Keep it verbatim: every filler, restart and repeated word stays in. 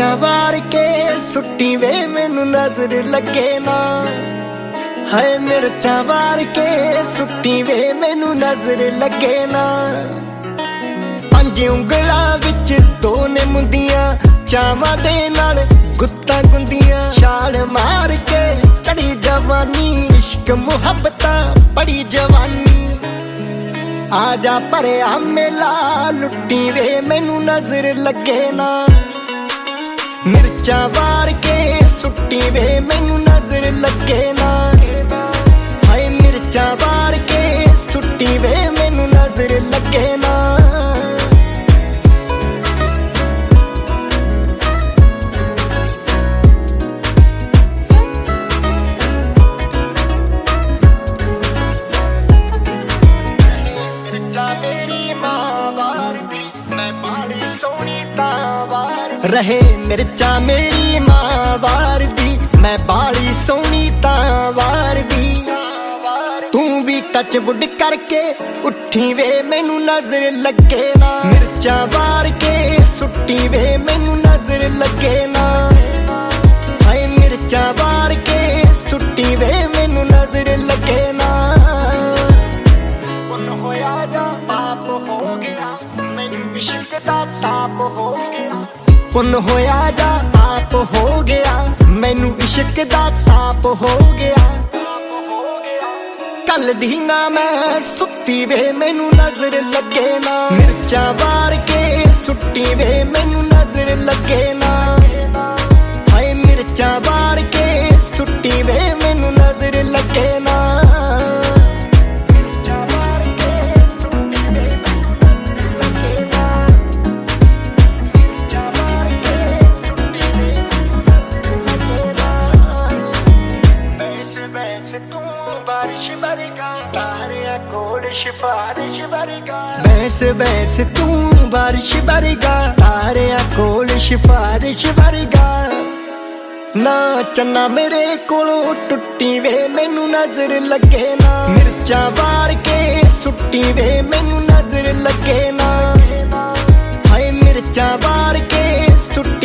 मिर्चा वार के सुट्टी वे मैनू नजर लगे ना। हाय मिर्चा वार के सुट्टी वे मैनू नजर लगे ना। पंज उंगलां विच दो ने मुंदियां चावां दे नाल गुत्तां गुंदियां। छाल मार के चढ़ी जवानी इश्क मुहब्बतां बड़ी जवानी। आजा भरिया मेला लुट्टी वे मैनू नजर लगे ना। मिर्चा वार के सुट्टी वे मैनू नजर लगे ना। हाय मिर्चा वार के सुट्टी वे मैनू नजर लगे ना। रहे मिर्चा मेरी मां वार दी, मैं बाली सोनी तां वार दी। तू भी टच बुड करके उठी वे मैनू नजर लगे ना। मिर्चा वार के सुट्टी वे मैनू नजर लगे ना। हाय मिर्चा वार के सुट्टी वे मैनू नजर लगे ना। पुन होया जा पाप हो गया मैनू इश्क दा ताप हो गया। पुन होया जा पाप हो गया मैनू इश्क दा ताप हो गया। कल दी ना मैं सुत्ती वे मैनू नजर लगे ना। मिर्चा वार के सुट्टी वे मैनू नजर लगे ना। हाय मिर्चा वार के सुट्टी वे मैनू नजर लगे ना। बारिश बरगा तारिया कोल सिफारिश बरगा। बैस बैस तू बारिश बरगा तारिया कोल सिफारिश बरगा। ना चन्ना मेरे कोलों टुट्टी वे मैनू नजर लगे ना। मिर्चा वार के सुट्टी वे मैनू नजर लगे ना। हाय मिर्चा वार के सुट्टी